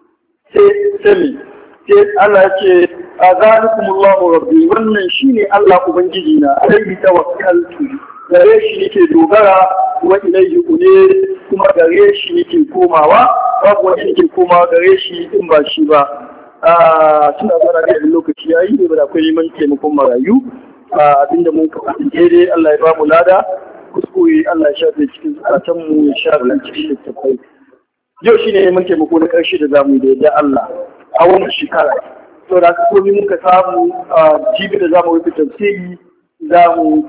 sai Allah ya ce azalikumullahu rabbi wannan shine Allah ubangiji na alaihi tawakkaltu gare shi nake dogara wa ilaihi une kuma gare shi nake komawa babu wani nake komawa gare shi in ba shi ba suna tsara da lokaci yayi ne ba da akwai neman taimakon marayu abinda mun kafa daidai Allah ya ba mu lada kuskure Allah ya shafe cikin zakatan mu ya shafe cikin tafai yau shine neman taimako na karshe da zamu yi da Allah a wannan shekara to da komai muka samu jibi da zamu rubuta tafsiri za mu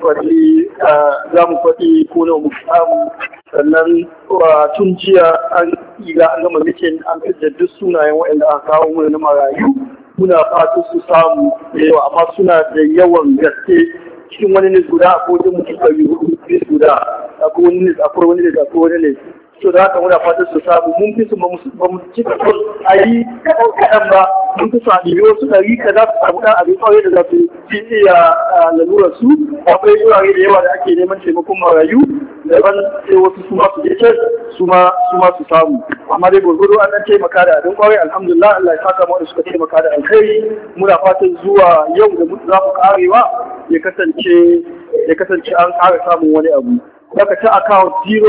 faɗi ko nawa muka samu sannan tun jiya an gama mikin an fitar duk sunayen waɗanda aka kawo mana na marayu muna fatan su samu da yawa amma suna da yawan gaske cikin wani ne guda a kodin mutum ɗari hudu ne guda akwai wani ne so da haka muna fatan su samu mun fi su ba mu cika son a yi kaɗan ba mun fi su a ɗibi wasu ɗari ka za su samu ɗan abin kawai da za su ci iya lalurar su akwai wurare da yawa da ake neman taimakon marayu daban sai wasu su ma su je can su ma su samu amma dai gwargwado an nan taimaka da abin kawai alhamdulillah Allah ya saka mu da suka taimaka da alkhairi muna fatan zuwa yau da za mu karewa ya kasance an ƙara samun wani abu daga ta account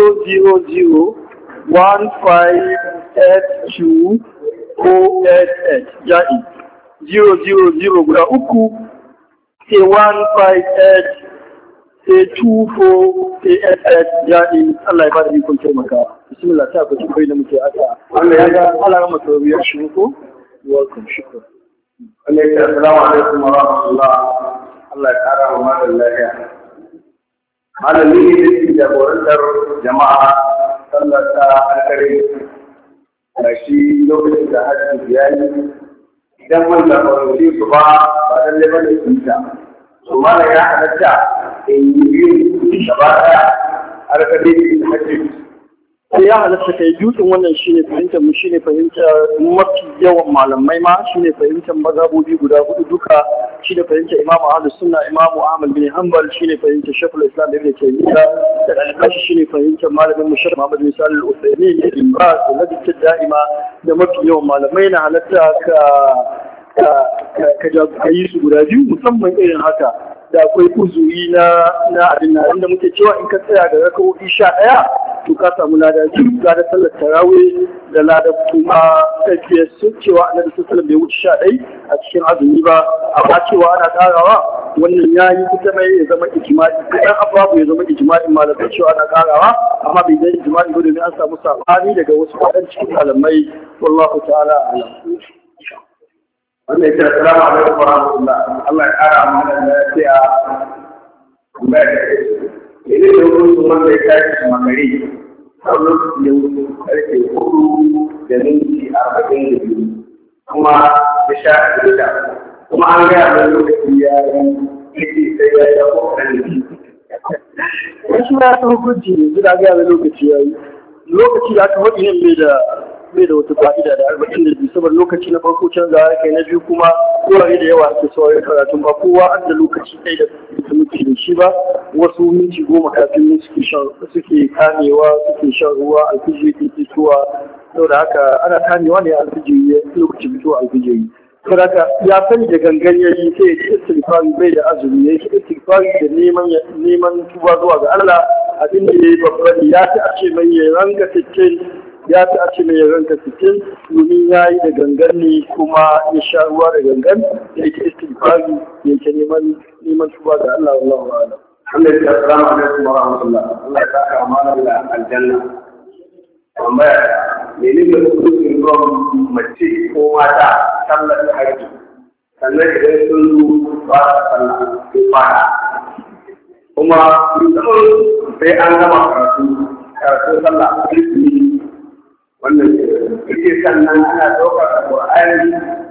000158288 ja'i 000 guda uku sai 158 sai 24 sai 88 ja'i Allah ya bada ikon taimaka bismillah ta kwaci kai da muke aka Allah ya ga Allah ya masa rubiyar shi ko welcome shukran assalamu alaikum wa rahmatullah Allah ya kara wa malam lafiya malami ne da ke jagorantar jama'a sallata alkare da shi lokacin da hajji ya yi idan mun jagoranci su ba lallai ba da su ta su mana ya halatta in yi biyu gaba ɗaya alkare da hajji ya halatta kai dutsen wannan shine fahimtar mu shine fahimtar mafi yawan malamai ma shine fahimtar mazhabobi guda hudu duka shine fahimtar Imam Ahlus Sunna Imam Ahmad bin Hanbal shine fahimtar Shaykhul Islam Ibn Taymiyyah da al-Bashi shine fahimtar malamin Muhammad Muhammad bin Salih al-Uthaymeen da Ibn Baz da Lajnat da'ima da mafi yawan malamai na halatta ka yi su guda biyu musamman irin haka da akwai uzuri na abin nan wanda muke cewa in ka tsaya da rakawoyi 11 to ka samu lada biyu lada sallar tarawih da lada kuma tafiyar su cewa annabi sallallahu bai wuce 11 a cikin azumi ba amma cewa ana karawa wannan yayi kusa mai ya zama ijma'i kadan ababu ya zama ijma'in malamai cewa ana karawa amma bai da ijma'i ba domin an samu sabani daga wasu kadan cikin malamai wallahu ta'ala a'lam. Wannan ya ce assalamu alaikum wa rahmatullah. Allah ya kara mana lafiya. Kuma ya ce idan da hukunci wanda ya tashi magari har lokacin ya wuce karfe 4:42 kuma ya sha da kuma an gaya mai lokaci ya yi sai ya yi kokarin wasu ya ta hukunci ne suna gaya mai lokaci ya yi lokaci da aka faɗi nan bai da wata fa'ida da 42 saboda lokaci na farko canza kai na biyu kuma wurare da yawa ake saurin karatun ba kowa an da lokaci ɗaya da muke da shi ba wasu minti 10 kafin suke kamewa suke shan ruwa alfijiri ke fitowa saboda haka ana kamewa ne alfijiri lokacin fitowa alfijiri saboda haka ya sani da gangan yayi sai ya ci istighfari bai da azumi ya ci istighfari da neman tuba zuwa ga Allah abin da yayi babban ya ci a ce mai ya ranka 60 ya ta ce mai ranka 60 domin ya yi da gangan ne kuma ya sha ruwa da gangan ya ke istighfari ya ke neman tuba ga Allah wallahu a'lam. Allah ya assalamu alaikum wa rahmatullah. Allah ya saka amana da aljanna. Amma menene hukuncin ruwan mace ko mata sallar haji sannan idan sun zo ba ta sallah sai fara kuma musamman sai an gama karatu sallah sai wannan yake sannan ana ɗaukar Al-Qur'ani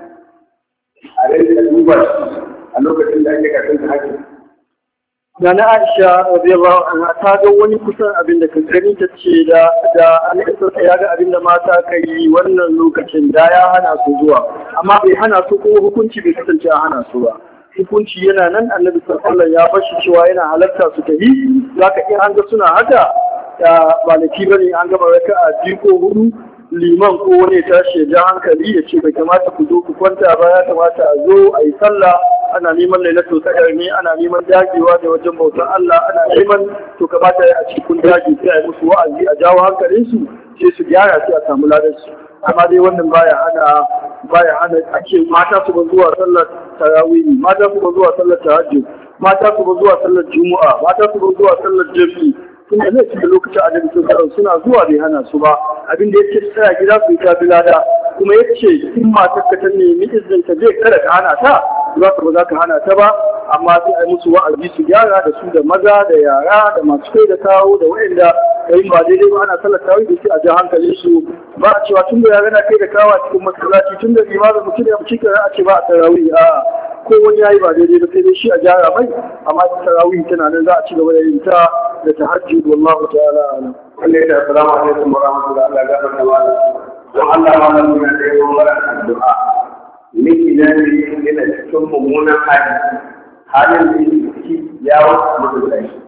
a rinka duba a lokacin da ake karɓar haƙƙi. Nana Aisha radiyallahu anha ta ga wani kusan abin da kankani ta ce da Annabi ya ga abin da mata ka yi wannan lokacin da ya hana su zuwa amma bai hana su ko hukunci bai kasance a hana su ba. Hukunci yana nan Annabi sallallahu ya bashi cewa yana halarta su tafi zaka iya an ga suna haka ba da bane an gaba raka'a 2 ko 4 liman ko wani tashi ya ja hankali ya ce bai kamata ku zo ku kwanta ba ya kamata a zo a yi sallah ana neman lailatul qadar ne ana neman dagewa da wajen bautar Allah ana neman to kamata a cikin dage sai a yi musu wa'azi a jawo hankalin su sai su gyara sai a samu ladan su amma dai wannan baya hana a ce mata su ba zuwa sallar tarawih mata su ba zuwa sallar tahajjud mata su ba zuwa sallar juma'a mata su ba zuwa sallar jami'i tun da zai cikin lokacin adadin suna zuwa bai hana su ba abin da yake tsaya gida su yi ta bilada kuma yace in matar ka ta nemi izinin ta zai kada ka hana ta ba za ka hana ta ba amma sai a yi musu wa'azi su gyara da su da maza da yara da masu kai da kawo da waɗanda kai ba daidai ba ana sallar tawi da sai a ja hankalin su ba a cewa tun da yara na kai da kawo a cikin masallaci tun da limamin mutum ya mutu a ce ba a tarawih a ko wani yayi ba daidai ba sai dai shi a gyara mai amma tarawih tana nan za a ci gaba da yin ta da tahajjud wallahu ta'ala alam. Allah ya assalamu alaikum wa rahmatullahi wa barakatuh. Don Allah ma nan muna da yawan mara addu'a. Miki na ne yana cikin mummunan halin da yake ya wasu mutum da shi.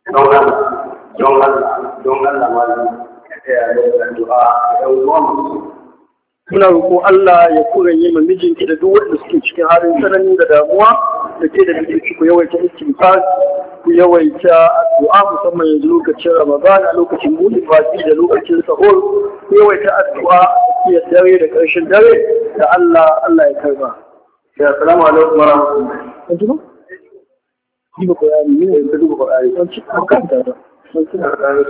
Don Allah ma nan ya taya da addu'a da uwa mutum. Muna roƙo Allah ya kuranye ma mijinki da duk wanda suke cikin halin tsanani da damuwa da ke da mijinki ku yawaita istighfar ku yawaita addu'a musamman yanzu lokacin Ramadan a lokacin buɗe baki da lokacin sahur ku yawaita addu'a a tsakiyar dare da ƙarshen dare da Allah ya karba. Ya assalamu alaikum wa rahmatullahi. An ji ba? Ji ba Qur'ani ne da duba Qur'ani. An ci an kanta da. An ci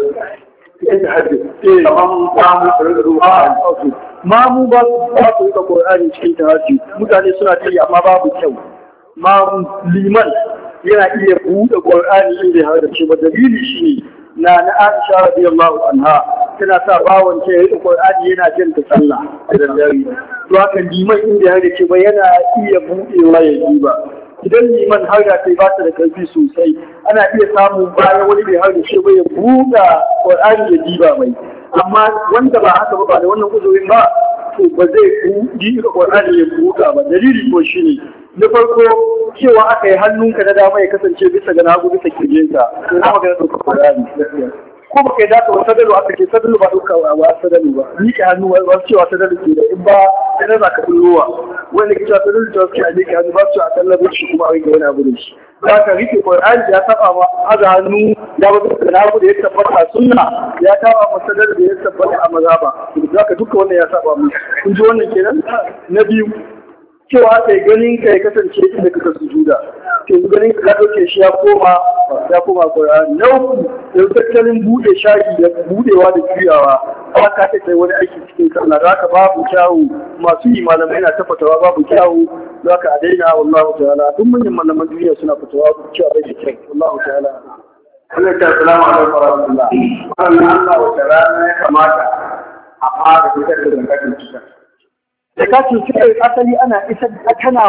Mamu ba su rika Qur'ani cikin tahajjud mutane suna tayi amma babu kyau mamu liman yana iya buɗe Qur'ani inda har da ce ba dalili shine na Aisha radiyallahu anha tana sa bawon ta rika Qur'ani yana jin ta sallah da dare to haka liman inda har da ce ba yana iya buɗewa ya yi ba idan liman har da kai ba ta da karfi sosai ana iya samun bayan wani bai har da ce ba ya buɗe Qur'ani ya diba mai amma wanda ba haka ba da wannan uzurin ba to ba zai buɗi Qur'ani ya buɗa ba. Dalili ko shine na farko cewa aka yi hannunka na dama ya kasance bisa ga nagu bisa kirjinka to na magana da Qur'ani ko ba kai dace wa sadalu aka ce sadalu ba duka wa sadalu ba ni ke hannu ba cewa sadalu ke da in ba sai za ka kulluwa wanda ke cewa sadalu ta ce a ne ke hannu ba su a tallabe shi kuma a rike wani abu da shi za ka rike Qur'ani ya saba ma aza hannu ya ba duka na abu da ya tabbata sunna ya saba ma sadalu da ya tabbata a mazhaba za ka duka wannan ya saba mu kun ji wannan kenan na biyu cewa sai ganin ka ya kasance inda kaka sujuda ke ganin ka dauke shi ya koma Qur'ani na uku da tattalin bude shagi da budewa da juyawa ba ka ta kai wani aiki cikin sallah da haka babu kyawu masu yi malamai na ta fatawa babu kyawu za ka daina wallahu ta'ala duk manyan malaman duniya suna fatawa cewa bai da kyau wallahu ta'ala. Allah ta salamu alaikum wa rahmatullah. Allah wa ta'ala ya kamata a fara fitar da zakatul fitr. Zakatul fitr asali ana isa tana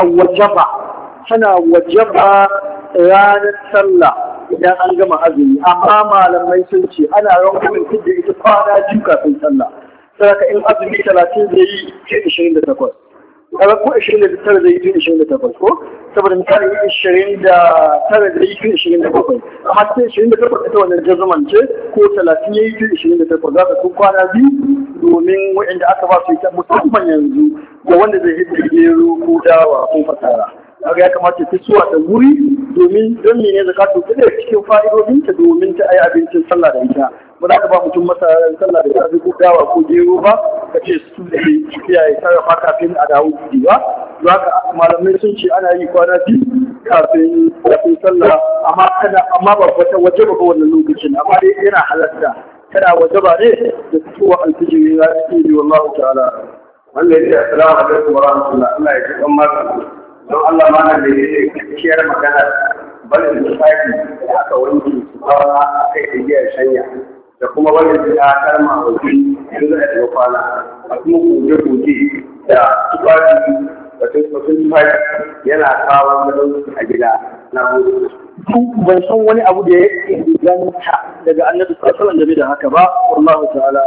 wajaba ranar sallah idan an gama azumi amma malamai sun ce ana rankumin da ita kwana biyu kafin sallah saboda in azumi 30 zai yi 28 kaga ko 29 zai yi 28 ko saboda misali 29 zai yi 27 amma sai 28 ita wannan jazuman ce ko 30 yayi 28 za ka kwana biyu domin waɗanda aka ba su ita musamman yanzu da wanda zai hidda gero ko dawa ko fasara kaga ya kamata ta suwa da wuri domin don ne zakatu ta da cikin fa'idodin ta domin ta ayi abincin sallah da ita ba za ka ba mutum masarar sallah da safe ko dawa ko gero ba ka ce su da kiyaye sarrafa kafin a dawo gidi ba za ka malamai sun ce ana yi kwana biyu kafin sallah amma ba wata waje ba wannan lokacin amma dai yana halatta tana waje ba ne da fitowa alfijiri ya ce wallahu ta'ala. Wanda ya ce assalamu alaikum wa rahmatullah Allah ya ji kan maka don Allah ma nan da ya ce kiyar magana barin lissafi da aka wanke su kawana a kai da giyar shanya da kuma barin da karma waje yanzu a daga kwana a kuma goge-goge da tufafi batun tufafi yana kawo gadon a gida na gobe. Ban san wani abu da ya inganta daga annabi sallallahu alaihi wasallam da haka ba wallahu ta'ala.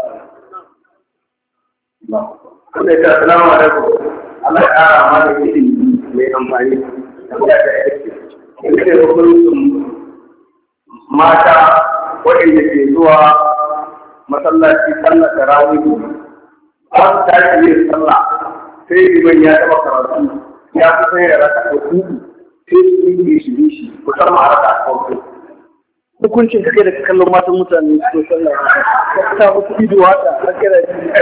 Allah ya assalamu alaikum Allah ya ƙara mana ilimi mai amfani da yake yake hukuncin mata waɗanda ke zuwa masallaci sallar tarawih an tashi yin sallah sai liman ya taɓa karatu ya fi sai ya raka ko kudu sai su yi shi kusan ma raka a kawai hukuncin kake da kallon matan mutane su sallah ka ta musu ido haka a kira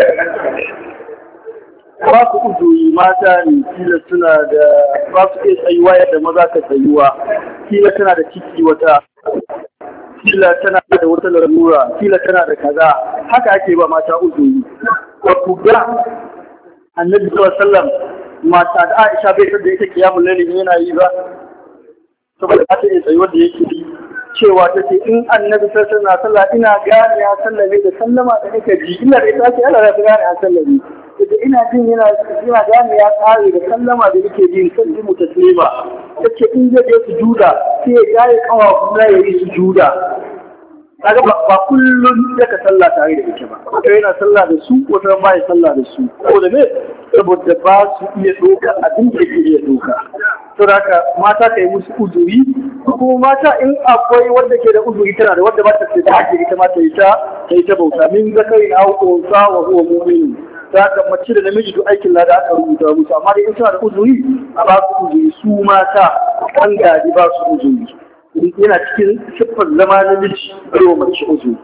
ba su uzuri mata ne kila suna da ba su iya tsayuwa yadda maza ka tsayuwa kila tana da ciki wata kila tana da wata larura kila tana da kaza haka ake ba mata uzuri ba ku ga annabi sallallahu alaihi wasallam mata da Aisha bai san da ita kiyamul layl yana yi ba saboda ta iya tsayuwar da yake yi cewa ta ce in annabi sallallahu alaihi wasallam ina gane ya sallame da sallama da nake ji ina da ita ce Allah ya gane ya sallame da ina jin yana gane ya tsare da sallama da yake jin kan ji mutaslima yace in zai je sujuda sai ya gane kawa ya yi sujuda kaga ba kullun yaka sallah tare da ita ba wata yana sallah da su wata ba ya sallah da su saboda me saboda ba su iya doka abin da ke iya doka saboda haka mata ka yi musu uzuri kuma mata in akwai wanda ke da uzuri tana da wanda ba ta ce da ake ita ma ta yi ta bauta min zakari na hukunsa wa huwa mu'min za ka mace da namiji duk aikin lada aka rubuta musu amma dai in suna da uzuri a ba su uzuri su mata an gadi ba su uzuri yana cikin siffar zama namiji baiwa mace uzuri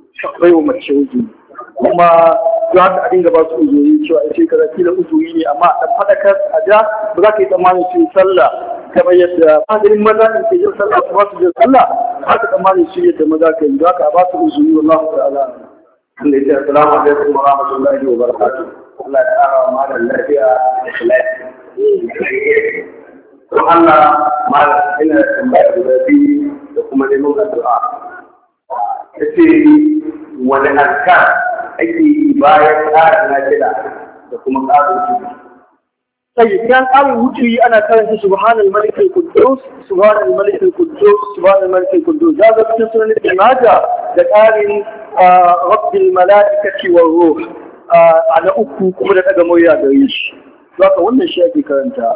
kuma za ka dinga ba su uzuri cewa a ce kaza kila uzuri ne amma a faɗakar a ja ba za ka yi tsammanin su sallah kamar yadda maganin maza in ke yin sallah su ba su yin sallah ba ka tsammanin su yadda maza ka yi za ka ba su uzuri wallahu ta'ala. Allah ya ce assalamu alaikum wa rahmatullahi wa barakatuh. Allah ya ƙara wa malam lafiya da lafiya. Don Allah malam ina da tambaya guda biyu da kuma neman addu'a. Ta ce wani azkar ake yi bayan ƙarin lafiya da kuma ƙarin wuce. Sai kan ƙarin wuce ana karanta subhanal malikul quddus subhanal malikul quddus subhanal malikul quddus. Ya ga cikin sunan Ibn Majah da ƙarin rabbil mala'ikati war ruh a na uku kuma da daga murya gare shi zaka wannan shi ake karanta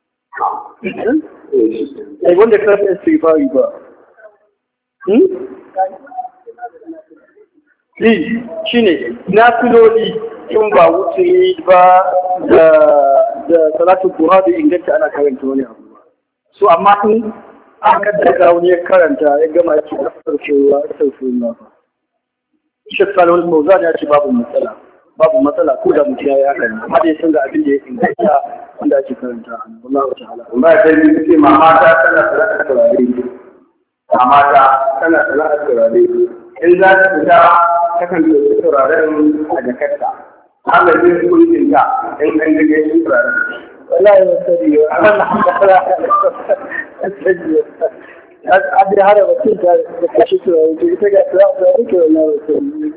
wanda karanta istighfari ba shi ne nafiloli in ba wuce ba da salatu duha da inganta ana karanta wani abu ba so amma in an kaddara wani ya karanta ya gama ya ce astaghfirullah ba Sheikh Salih Mauzan ya ce babu matsala ko da mutum ya yi haka ne amma dai sun ga abin da ya inganta wanda ake karanta wallahu ta'ala ba ta yi ce mamata tana sana'ar turare mamata tana sana'ar turare in za ta fita takan ɗauki turaren a jakarta haka zai kuncin ta in an daga yin turaren wallahi ba sani ba abin hada mutum ta da kashe turare to ita ga turare ke wallahi ba sani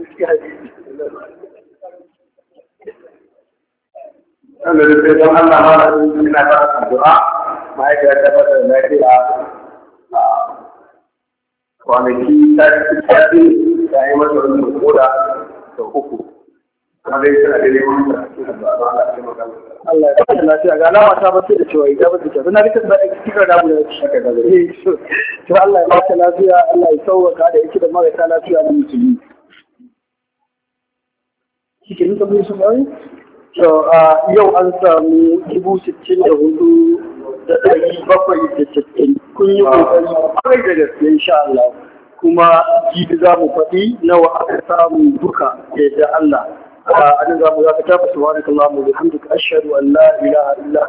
wanda da sai don Allah ma ina ba addu'a mahaifiyar ta fata da lafiya kwanaki ta yi masa wani koda sau uku kuma dai tana da neman da Allah ya kasance lafiya ga alama ta bace da cewa ya bace ta na rika da cikin da mu da shi haka da to Allah ya kasance lafiya Allah ya sauwaka da yake da marasa lafiya na musulmi shi ne kamar su bai to yau an samu 64,760 kun yi kokari kwarai da gaske insha Allah kuma jibi za mu faɗi nawa aka samu duka da Allah a nan za mu za ka tafi subhanakallahumma wa bihamdika ashhadu an la ilaha illa